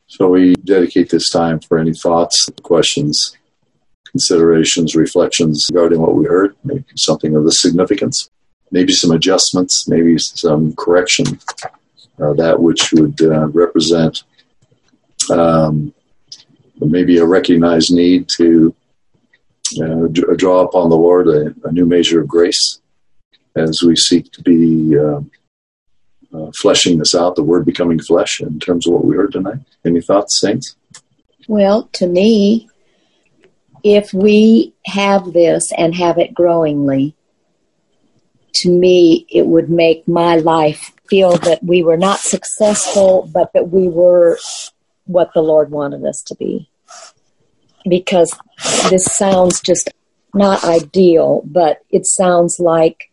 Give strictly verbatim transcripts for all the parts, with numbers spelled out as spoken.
So we dedicate this time for any thoughts, questions, considerations, reflections regarding what we heard, maybe something of the significance, maybe some adjustments, maybe some correction, uh, that which would uh, represent um, maybe a recognized need to uh, d- draw upon the Lord a, a new measure of grace as we seek to be uh, uh, fleshing this out, the Word becoming flesh in terms of what we heard tonight. Any thoughts, Saints? Well, to me, if we have this and have it growingly, to me, it would make my life feel that we were not successful, but that we were what the Lord wanted us to be. Because this sounds just not ideal, but it sounds like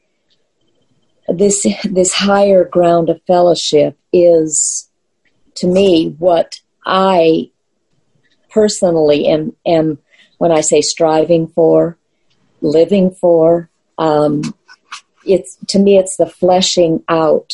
this this higher ground of fellowship is, to me, what I personally am, am when I say striving for, living for. Um, it's to me, it's the fleshing out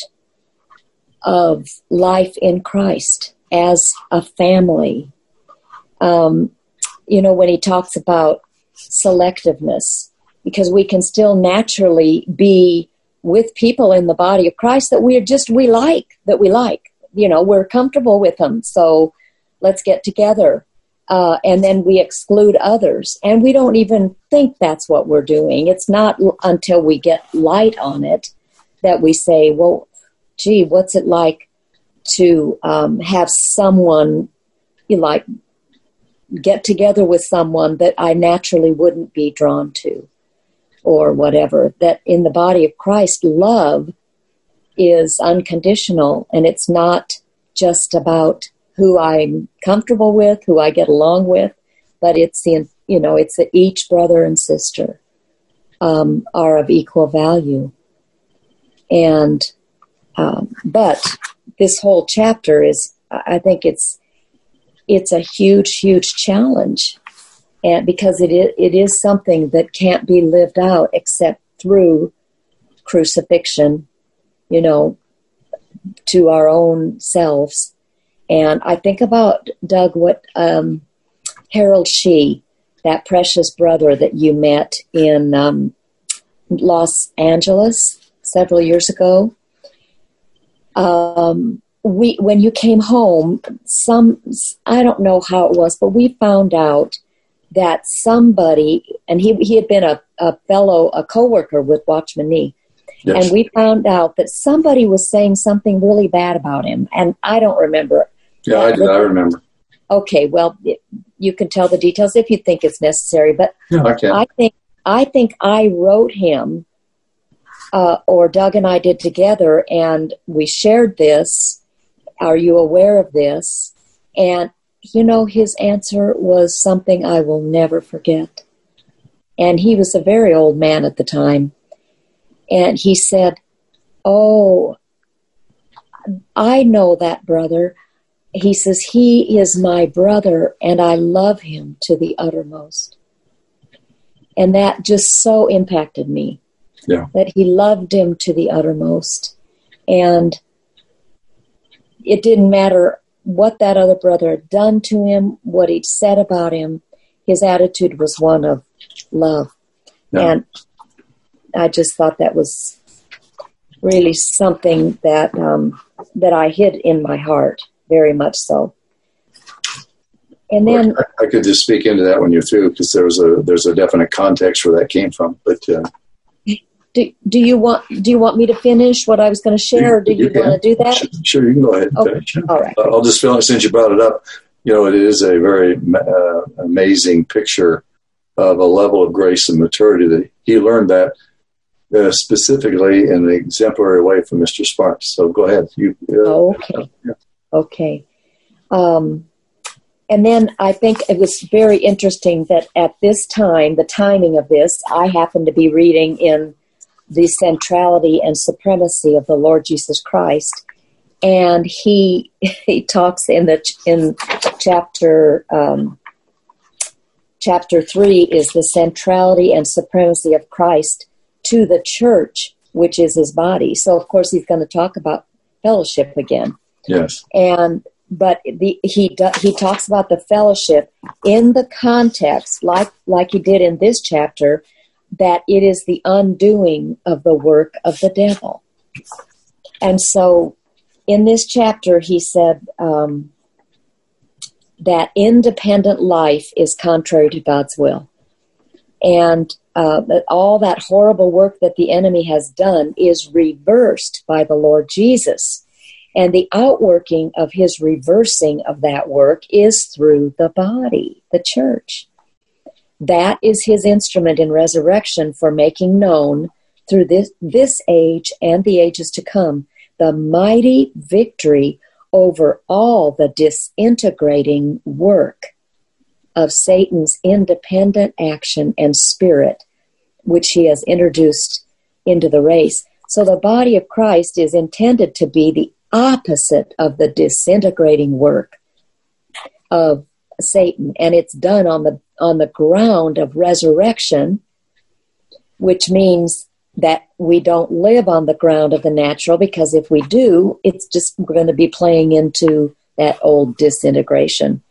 of life in Christ as a family. Um, you know, when he talks about selectiveness, because we can still naturally be with people in the body of Christ that we are just, we like, that we like, you know, we're comfortable with them. So let's get together. Uh, and then we exclude others. And we don't even think that's what we're doing. It's not l- until we get light on it that we say, well, gee, what's it like to um, have someone, you know, like, get together with someone that I naturally wouldn't be drawn to or whatever. That in the body of Christ, love is unconditional, and it's not just about who I'm comfortable with, who I get along with, but it's the, you know, it's that each brother and sister um, are of equal value. And, um, but this whole chapter is, I think it's, it's a huge, huge challenge, and because it is, it is something that can't be lived out except through crucifixion, you know, to our own selves. And I think about, Doug, what um, Harold Shee, that precious brother that you met in um, Los Angeles several years ago. Um, we, when you came home, some, I don't know how it was, but we found out that somebody, and he he had been a, a fellow, a coworker with Watchman Nee, yes. And we found out that somebody was saying something really bad about him, and I don't remember. Yeah, I do. I remember. Okay, well, it, you can tell the details if you think it's necessary, but yeah, I, can. I think I think I wrote him, uh, or Doug and I did together, and we shared this. Are you aware of this? And, you know, his answer was something I will never forget. And he was a very old man at the time. And he said, oh, I know that brother. He says, he is my brother, and I love him to the uttermost. And that just so impacted me. Yeah. That he loved him to the uttermost. And it didn't matter what that other brother had done to him, what he'd said about him. His attitude was one of love. Yeah. And I just thought that was really something that um, that I hid in my heart, very much so. And then well, I, I could just speak into that when you're through, because there was a there's a definite context where that came from. But uh, do do you want do you want me to finish what I was going to share, or do you, you want to do that? Sure, sure, you can go ahead and okay. finish. All right. I'll just feel, since you brought it up, you know, it is a very uh, amazing picture of a level of grace and maturity that he learned that uh, specifically in an exemplary way from Mister Sparks. So go ahead. You. Uh, oh, okay. Yeah. Okay. Um, and then I think it was very interesting that at this time, the timing of this, I happened to be reading in the centrality and supremacy of the Lord Jesus Christ. And he he talks in the in chapter um, chapter three is the centrality and supremacy of Christ to the church, which is his body. So of course he's going to talk about fellowship again. Yes. And but the, he do, he talks about the fellowship in the context, like like he did in this chapter, that it is the undoing of the work of the devil. And so in this chapter, he said um, that independent life is contrary to God's will. And uh, that all that horrible work that the enemy has done is reversed by the Lord Jesus. And the outworking of his reversing of that work is through the body, the church. That is his instrument in resurrection for making known through this, this age and the ages to come the mighty victory over all the disintegrating work of Satan's independent action and spirit, which he has introduced into the race. So the body of Christ is intended to be the opposite of the disintegrating work of Satan, and it's done on the on the ground of resurrection, which means that we don't live on the ground of the natural, because if we do, it's just going to be playing into that old disintegration.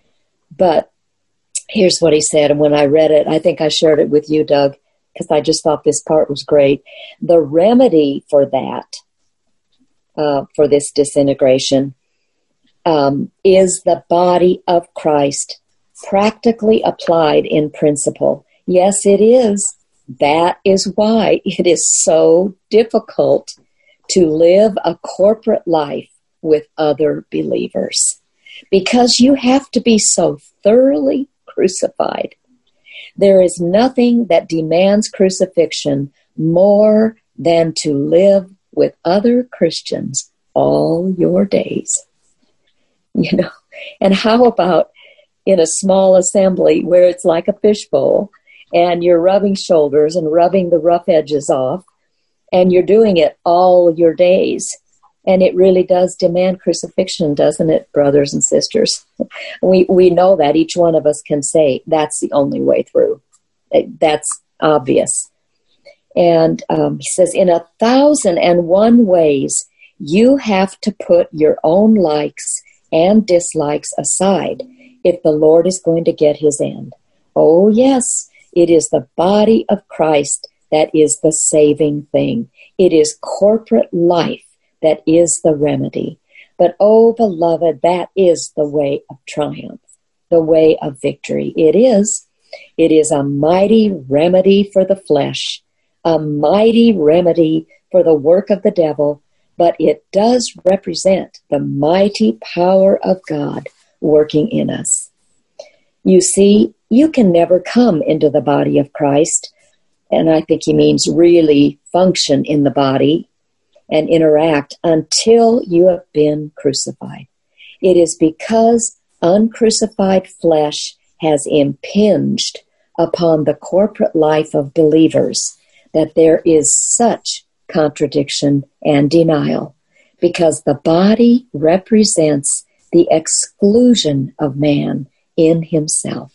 But here's what he said, and when I read it, I think I shared it with you, Doug, because I just thought this part was great. The remedy for that, uh, for this disintegration, um, is the body of Christ, practically applied in principle. Yes, it is. That is why it is so difficult to live a corporate life with other believers, because you have to be so thoroughly crucified. There is nothing that demands crucifixion more than to live with other Christians all your days. You know, and how about in a small assembly where it's like a fishbowl, and you're rubbing shoulders and rubbing the rough edges off, and you're doing it all your days. And it really does demand crucifixion, doesn't it, brothers and sisters? We we know that. Each one of us can say that's the only way through. That's obvious. And um, he says, in a thousand and one ways, you have to put your own likes and dislikes aside if the Lord is going to get his end. Oh, yes. It is the body of Christ that is the saving thing. It is corporate life that is the remedy. But, oh, beloved, that is the way of triumph, the way of victory. It is. It is a mighty remedy for the flesh, a mighty remedy for the work of the devil, but it does represent the mighty power of God working in us. You see, you can never come into the body of Christ, and I think he means really function in the body and interact, until you have been crucified. It is because uncrucified flesh has impinged upon the corporate life of believers that there is such contradiction and denial, because the body represents the exclusion of man in himself.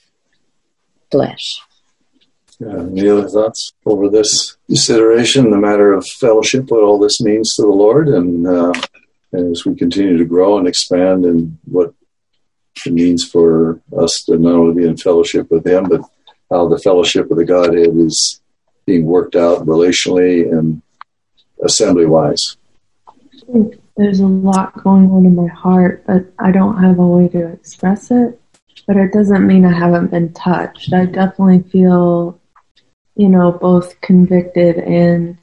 Flesh. Yeah, any other thoughts over this consideration, the matter of fellowship, what all this means to the Lord, and, uh, and as we continue to grow and expand in what it means for us to not only be in fellowship with him, but how the fellowship of the Godhead is being worked out relationally and assembly-wise. I think there's a lot going on in my heart, but I don't have a way to express it. But it doesn't mean I haven't been touched. I definitely feel, you know, both convicted and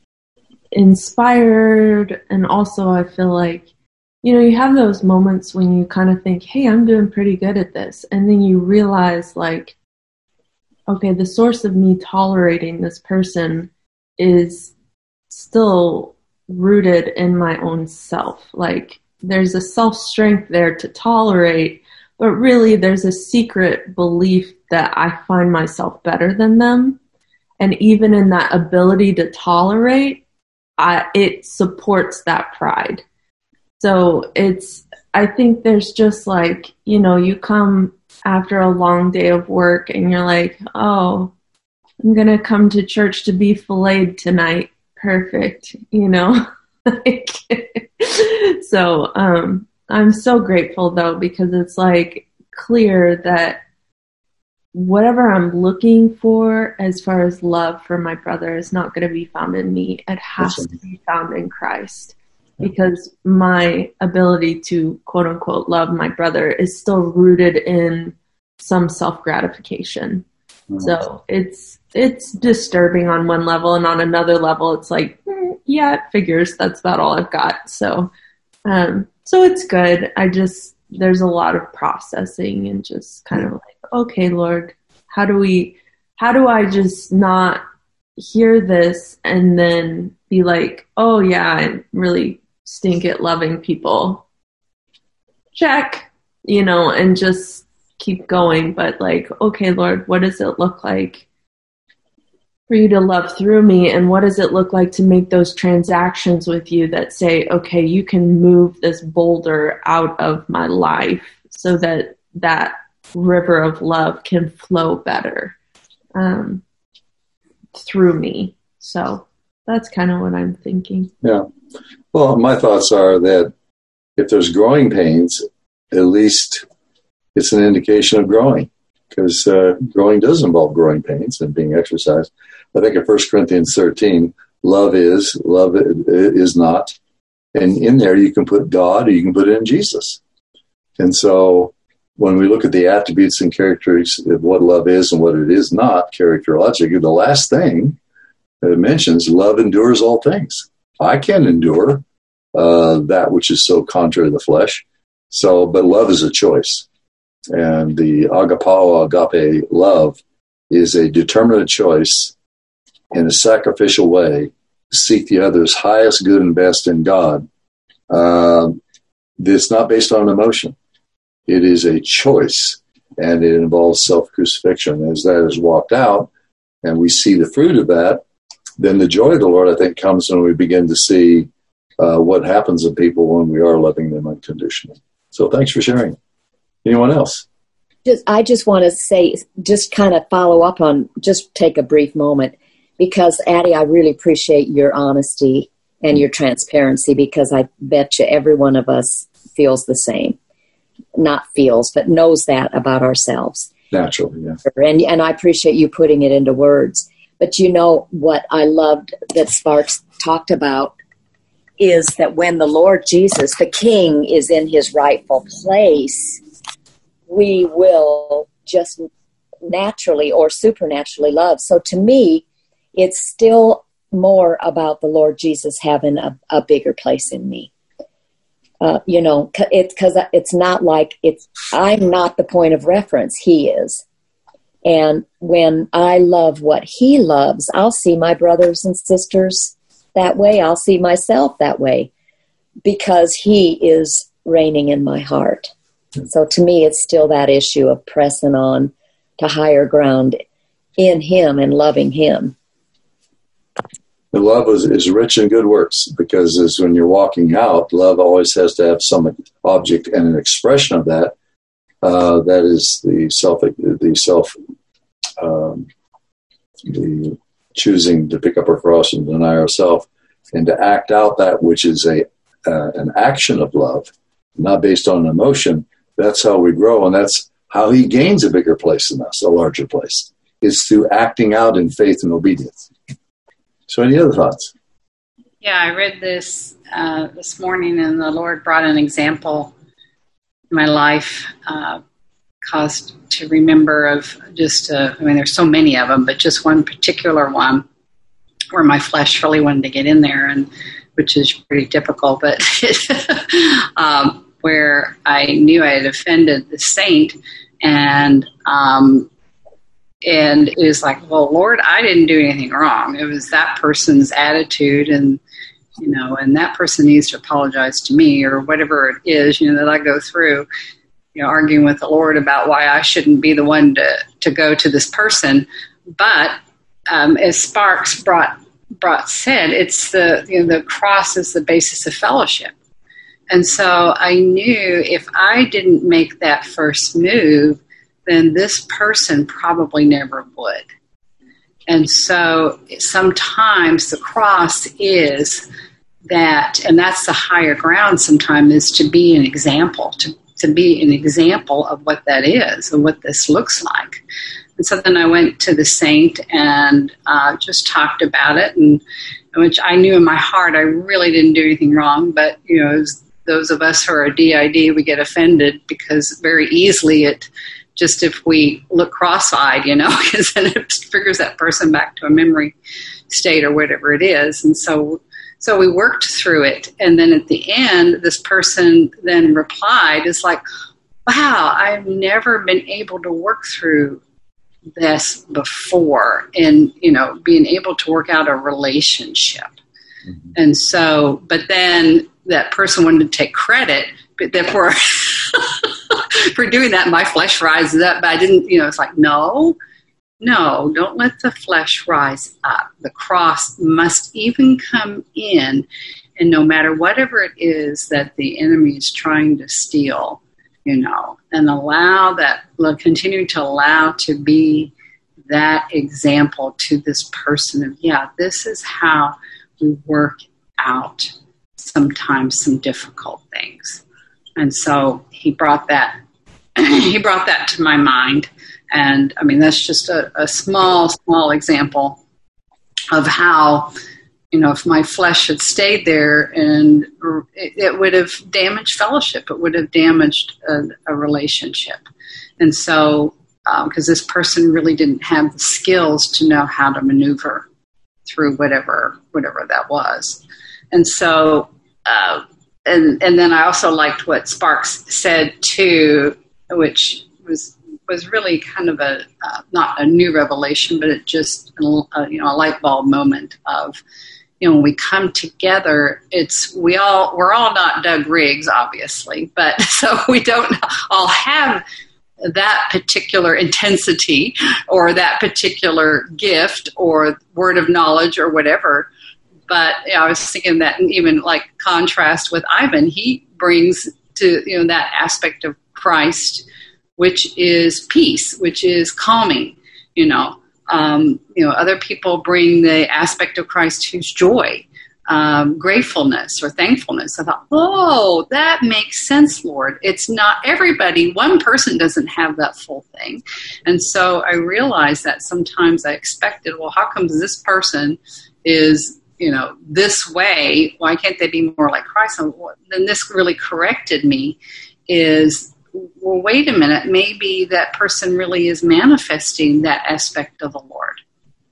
inspired. And also I feel like, you know, you have those moments when you kind of think, hey, I'm doing pretty good at this. And then you realize, like, okay, the source of me tolerating this person is still rooted in my own self. Like, there's a self-strength there to tolerate, but really there's a secret belief that I find myself better than them. And even in that ability to tolerate, I, it supports that pride. So it's, I think there's just like, you know, you come after a long day of work and you're like, oh, I'm going to come to church to be filleted tonight. Perfect. You know, like, so, um, I'm so grateful though, because it's like clear that whatever I'm looking for as far as love for my brother is not going to be found in me. It has to be found in Christ, because my ability to quote unquote love my brother is still rooted in some self-gratification. Mm-hmm. So it's, it's disturbing on one level, and on another level, it's like, mm, yeah, it figures. That's about all I've got. So, um, so it's good. I just, there's a lot of processing and just kind of like, okay, Lord, how do we, how do I just not hear this and then be like, oh yeah, I really stink at loving people. Check, you know, and just keep going. But like, okay, Lord, what does it look like for you to love through me? And what does it look like to make those transactions with you that say, okay, you can move this boulder out of my life so that that river of love can flow better um, through me. So that's kind of what I'm thinking. Yeah. Well, my thoughts are that if there's growing pains, at least it's an indication of growing, because uh, growing does involve growing pains and being exercised. I think in First Corinthians thirteen, love is, love is not. And in there you can put God or you can put it in Jesus. And so when we look at the attributes and characteristics of what love is and what it is not, characterologically, the last thing that it mentions, love endures all things. I can endure uh, that which is so contrary to the flesh. So, but love is a choice. And the agapao, agape love is a determinate choice in a sacrificial way to seek the other's highest good and best in God. Uh, it's not based on emotion. It is a choice, and it involves self-crucifixion. As that is walked out, and we see the fruit of that, then the joy of the Lord, I think, comes when we begin to see uh, what happens in people when we are loving them unconditionally. So thanks for sharing. Anyone else? Just, I just want to say, just kind of follow up on, just take a brief moment, because, Addie, I really appreciate your honesty and your transparency, because I bet you every one of us feels the same. Not feels, but knows that about ourselves. Naturally, yeah. And, and I appreciate you putting it into words. But you know what I loved that Sparks talked about is that when the Lord Jesus, the King, is in his rightful place, we will just naturally or supernaturally love. So to me, it's still more about the Lord Jesus having a, a bigger place in me. Uh, you know, it's because it's not like it's, I'm not the point of reference. He is. And when I love what he loves, I'll see my brothers and sisters that way. I'll see myself that way, because he is reigning in my heart. So to me, it's still that issue of pressing on to higher ground in him and loving him. The love is, is rich in good works, because as when you're walking out, love always has to have some object and an expression of that. Uh, that is the self, the self, um, the choosing to pick up our cross and deny ourselves, and to act out that which is a uh, an action of love, not based on emotion. That's how we grow, and that's how he gains a bigger place in us, a larger place. It's through acting out in faith and obedience. So, any other thoughts? Yeah, I read this uh, this morning, and the Lord brought an example in my life, uh, caused to remember of just, uh, I mean, there's so many of them, but just one particular one where my flesh really wanted to get in there, and which is pretty typical, but um, where I knew I had offended the saint, and um, and it was like, well, Lord, I didn't do anything wrong. It was that person's attitude, and you know, and that person needs to apologize to me, or whatever it is, you know, that I go through, you know, arguing with the Lord about why I shouldn't be the one to, to go to this person. But um, as Sparks brought brought said, it's the, you know, the cross is the basis of fellowship. And so I knew if I didn't make that first move, then this person probably never would. And so sometimes the cross is that, and that's the higher ground sometimes, is to be an example, to, to be an example of what that is and what this looks like. And so then I went to the saint and uh, just talked about it, and which I knew in my heart I really didn't do anything wrong, but, you know, as those of us who are D I D, we get offended because very easily it just, if we look cross-eyed, you know, because then it triggers that person back to a memory state or whatever it is. And so so we worked through it. And then at the end, this person then replied, it's like, wow, I've never been able to work through this before, and, you know, being able to work out a relationship. Mm-hmm. And so, but then that person wanted to take credit, but therefore for doing that, my flesh rises up, but I didn't, you know, it's like, no, no, don't let the flesh rise up. The cross must even come in, and no matter whatever it is that the enemy is trying to steal, you know, and allow that, continue to allow to be that example to this person of, yeah, this is how we work out sometimes some difficult things. And so he brought that, he brought that to my mind. And I mean, that's just a, a small, small example of how, you know, if my flesh had stayed there, and it, it would have damaged fellowship, it would have damaged a, a relationship. And so, because um, this person really didn't have the skills to know how to maneuver through whatever, whatever that was. And so, uh, and and then I also liked what Sparks said too, which was was really kind of a uh, not a new revelation, but it just a, you know a light bulb moment of, you know, when we come together, it's we all we're all not Doug Riggs, obviously, but so we don't all have that particular intensity or that particular gift or word of knowledge or whatever. But you know, I was thinking that even like contrast with Ivan, he brings to, you know, that aspect of Christ, which is peace, which is calming, you know. Um, you know, other people bring the aspect of Christ who's joy, um, gratefulness or thankfulness. I thought, oh, that makes sense, Lord. It's not everybody. One person doesn't have that full thing. And so I realized that sometimes I expected, well, how come this person is, you know, this way? Why can't they be more like Christ? And then this really corrected me is, well, wait a minute, maybe that person really is manifesting that aspect of the Lord.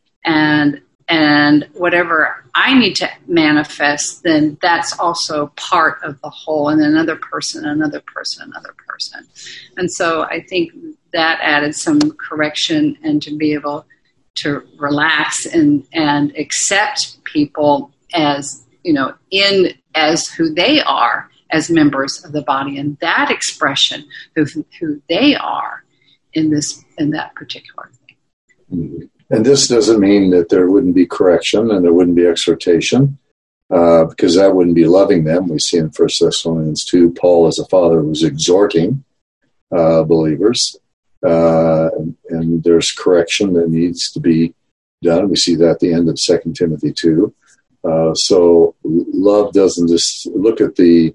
And and whatever I need to manifest, then that's also part of the whole, and another person, another person, another person. And so I think that added some correction, and to be able to relax and, and accept people as, you know, in as who they are, as members of the body, and that expression of who they are in this, in that particular thing. And this doesn't mean that there wouldn't be correction and there wouldn't be exhortation, uh, because that wouldn't be loving them. We see in First Thessalonians two, Paul as a father was exhorting uh, believers, uh, and, and there's correction that needs to be done. We see that at the end of Second Timothy two. Uh, so love doesn't just look at the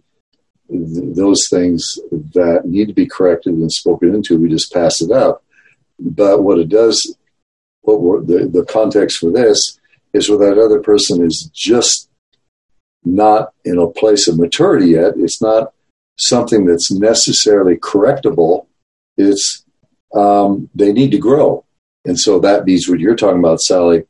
those things that need to be corrected and spoken into. We just pass it up. But what it does, what we're, the, the context for this is where that other person is just not in a place of maturity yet. It's not something that's necessarily correctable. It's um, they need to grow. And so that means what you're talking about, Sally,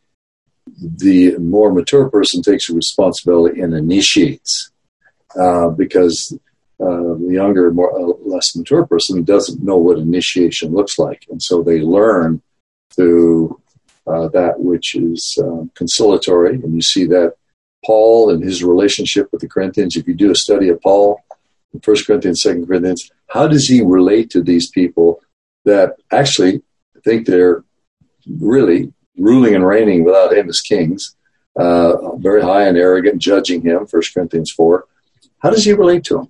the more mature person takes responsibility and initiates, uh, because uh, the younger, more uh, less mature person doesn't know what initiation looks like. And so they learn through uh, that which is um, conciliatory. And you see that Paul and his relationship with the Corinthians, if you do a study of Paul in First Corinthians, Second Corinthians, how does he relate to these people that actually think they're really ruling and reigning without him as kings, uh, very high and arrogant, judging him, First Corinthians four. How does he relate to them?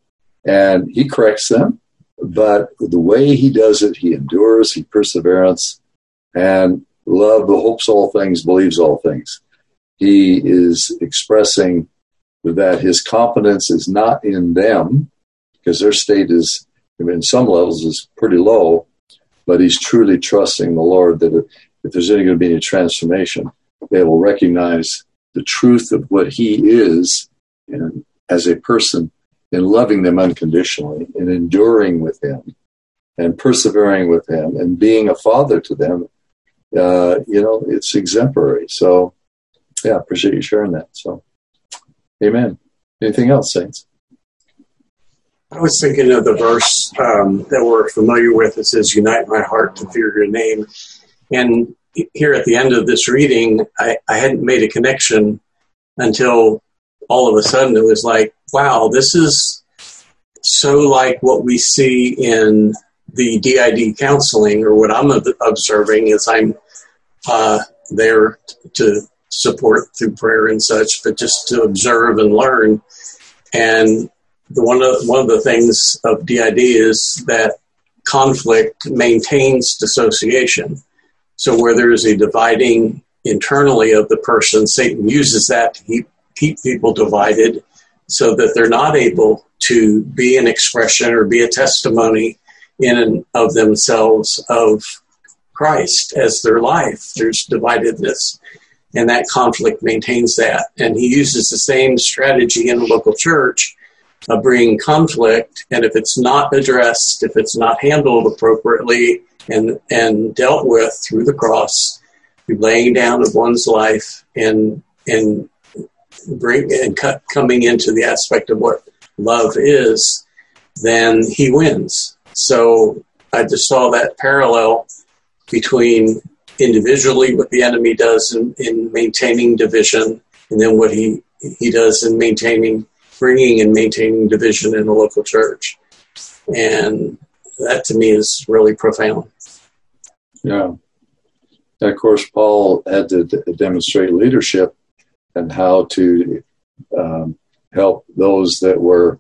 And he corrects them, but the way he does it, he endures, he perseverance, and love hopes all things, believes all things. He is expressing that his confidence is not in them, because their state is, I mean, in some levels, is pretty low, but he's truly trusting the Lord that if, if there's any going to be any transformation, they will recognize the truth of what he is and as a person, in loving them unconditionally, and enduring with him, and persevering with him, and being a father to them. Uh, you know, it's exemplary. So, yeah, appreciate you sharing that. So, amen. Anything else, saints? I was thinking of the verse um, that we're familiar with. It says, "Unite my heart to fear your name." And here at the end of this reading, I, I hadn't made a connection until all of a sudden it was like, wow, this is so like what we see in the D I D counseling, or what I'm observing as I'm uh, there to support through prayer and such, but just to observe and learn. And the one of one of the things of D I D is that conflict maintains dissociation. So where there is a dividing internally of the person, Satan uses that to keep, keep people divided so that they're not able to be an expression or be a testimony in and of themselves of Christ as their life. There's dividedness, and that conflict maintains that. And he uses the same strategy in the local church of bringing conflict, and if it's not addressed, if it's not handled appropriately and and dealt with through the cross, through laying down of one's life and and bring and cut, coming into the aspect of what love is, then he wins. So I just saw that parallel between individually what the enemy does in, in maintaining division, and then what he he does in maintaining, bringing and maintaining division in the local church. And that to me is really profound. Yeah. And of course, Paul had to d- demonstrate leadership and how to um, help those that were,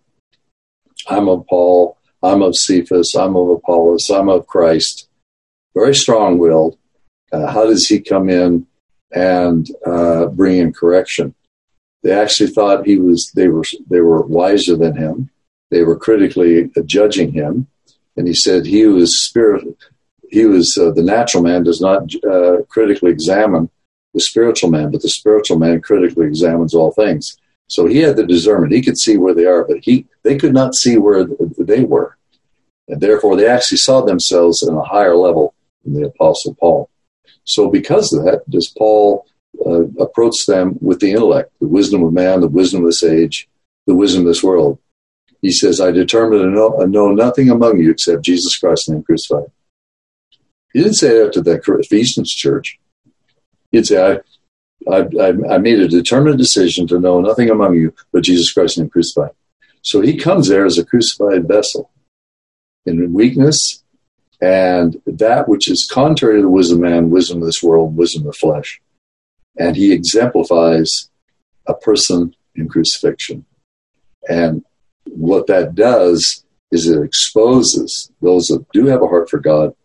I'm of Paul, I'm of Cephas, I'm of Apollos, I'm of Christ. Very strong-willed. Uh, how does he come in and uh, bring in correction? They actually thought he was. They were. They were wiser than him. They were critically judging him, and he said he was spirit. He was uh, the natural man does not uh, critically examine the spiritual man, but the spiritual man critically examines all things. So he had the discernment. He could see where they are, but he they could not see where they were, and therefore they actually saw themselves in a higher level than the Apostle Paul. So because of that, does Paul uh, approach them with the intellect, the wisdom of man, the wisdom of this age, the wisdom of this world? He says, I determined to know, uh, know nothing among you except Jesus Christ and him crucified. He didn't say that to the Ephesians church. He'd say, I, I, I made a determined decision to know nothing among you but Jesus Christ and him crucified. So he comes there as a crucified vessel in weakness, and that which is contrary to the wisdom of man, wisdom of this world, wisdom of the flesh. And he exemplifies a person in crucifixion. And what that does is it exposes those that do have a heart for God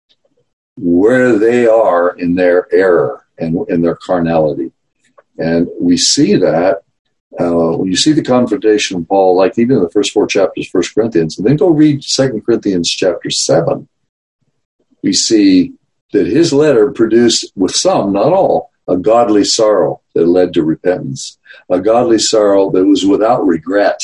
where they are in their error and in their carnality. And we see that uh, when you see the confrontation of Paul, like even in the first four chapters of First Corinthians, and then go read Second Corinthians chapter seven, we see that his letter produced, with some, not all, a godly sorrow that led to repentance, a godly sorrow that was without regret.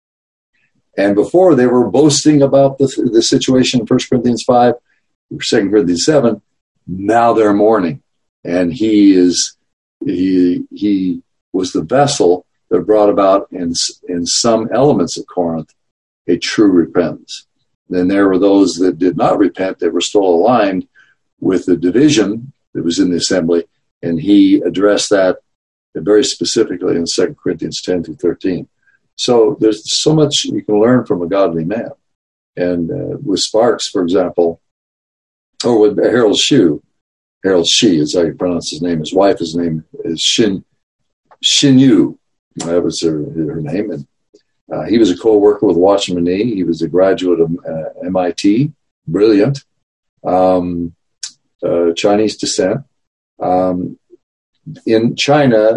And before they were boasting about the, the situation in First Corinthians five, Second Corinthians seven, now they're mourning. And he is he he was the vessel that brought about in in some elements of Corinth a true repentance. Then there were those that did not repent, that were still aligned with the division that was in the assembly, and he addressed that very specifically in Second Corinthians ten through thirteen. So there's so much you can learn from a godly man. And uh, with Sparks, for example, or with Harold Shue, Harold Shee is how you pronounce his name. His wife, his name is Shin Shin-Yu. That was her, her name. And uh, he was a co-worker with Watchman Nee. He was a graduate of uh, M I T, brilliant, um, uh, Chinese descent. Um, in China,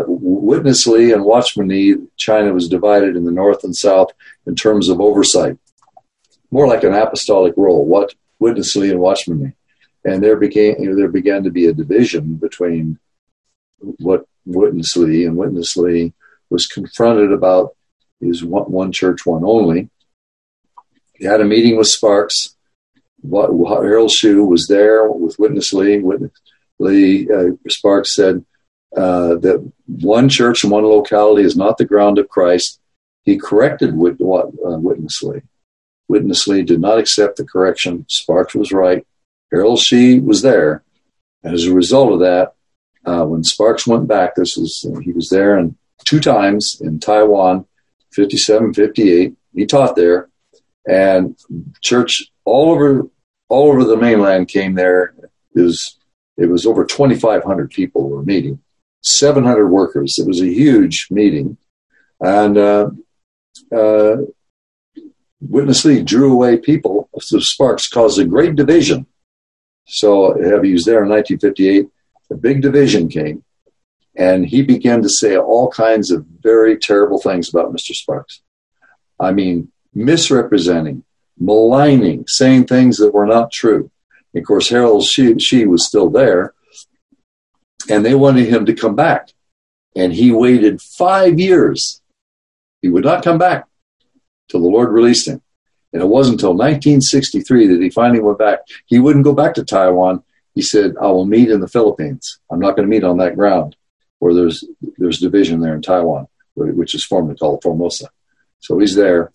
witnessly and watchmanly, China was divided in the north and south in terms of oversight, more like an apostolic role, what witnessly and watchmanly. And there became you know, there began to be a division between what witnessly and witnessly was confronted about is one, one church, one only. He had a meeting with Sparks. What, Harold Shue was there with witnessly. Witnessly, uh, Sparks said uh, that one church and one locality is not the ground of Christ. He corrected wit, what, uh, witnessly. Witnessly did not accept the correction. Sparks was right. Harold Shue was there. And as a result of that, uh, when Sparks went back, this was he was there and two times in Taiwan, fifty-seven, fifty-eight. He taught there, and church all over all over the mainland came there. It was it was over twenty-five hundred people were meeting, seven hundred workers. It was a huge meeting, and uh, uh, witnessly drew away people. So Sparks caused a great division. So he was there in nineteen fifty-eight. A big division came, and he began to say all kinds of very terrible things about Mister Sparks. I mean, misrepresenting, maligning, saying things that were not true. And of course, Harold Shue, she was still there, and they wanted him to come back. And he waited five years. He would not come back till the Lord released him. And it wasn't until nineteen sixty-three that he finally went back. He wouldn't go back to Taiwan. He said, I will meet in the Philippines. I'm not going to meet on that ground where there's there's division there in Taiwan, which is formerly called Formosa. So he's there.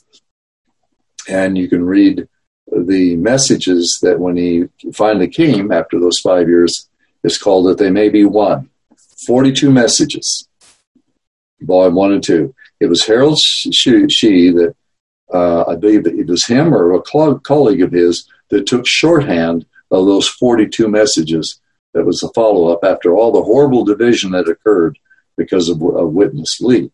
And you can read the messages that when he finally came after those five years, it's called That They May Be One. forty-two messages, volume one and two. It was Harold Shue that Uh, I believe that it was him or a co- colleague of his that took shorthand of those forty-two messages. That was the follow-up after all the horrible division that occurred because of, of Witness Lee.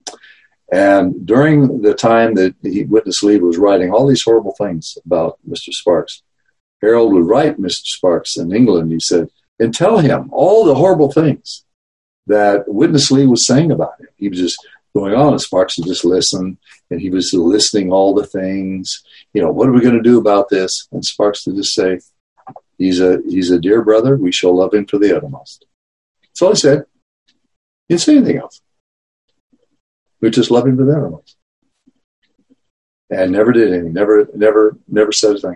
And during the time that he, Witness Lee was writing all these horrible things about Mister Sparks, Harold would write Mister Sparks in England, he said, and tell him all the horrible things that Witness Lee was saying about him. He was just going on, and Sparks would just listen, and he was listing all the things. You know, what are we going to do about this? And Sparks would just say, he's a he's a dear brother. We shall love him to the uttermost. That's all he said. He didn't say anything else. We just love him to the uttermost. And never did anything. Never, never, never said a thing.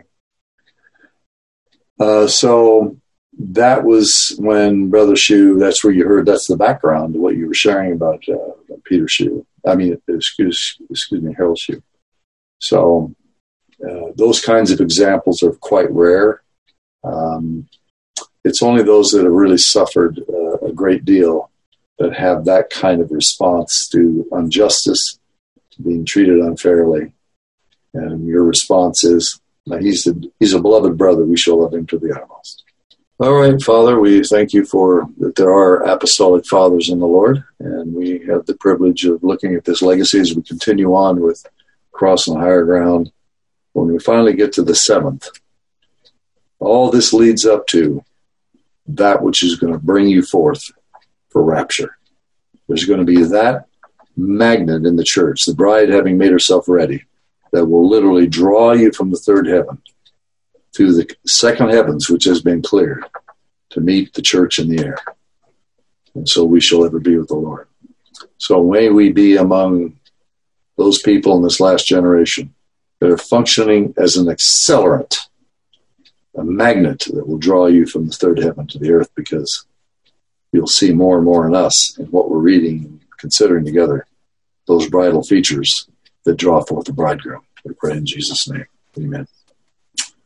Uh, so that was when Brother Shue, that's where you heard, that's the background of what you were sharing about uh, Peter Shue. I mean, excuse, excuse me, Harold Shue. So uh, those kinds of examples are quite rare. Um, it's only those that have really suffered uh, a great deal that have that kind of response to injustice, to being treated unfairly. And your response is, he's a, he's a beloved brother. We shall love him to the uttermost. All right, Father, we thank you for that there are apostolic fathers in the Lord, and we have the privilege of looking at this legacy as we continue on with Cross on Higher Ground. When we finally get to the seventh, all this leads up to that which is going to bring you forth for rapture. There's going to be that magnet in the church, the bride having made herself ready, that will literally draw you from the third heaven to the second heavens, which has been cleared, to meet the church in the air. And so we shall ever be with the Lord. So may we be among those people in this last generation that are functioning as an accelerant, a magnet that will draw you from the third heaven to the earth, because you'll see more and more in us and what we're reading and considering together, those bridal features that draw forth the bridegroom. We pray in Jesus' name. Amen.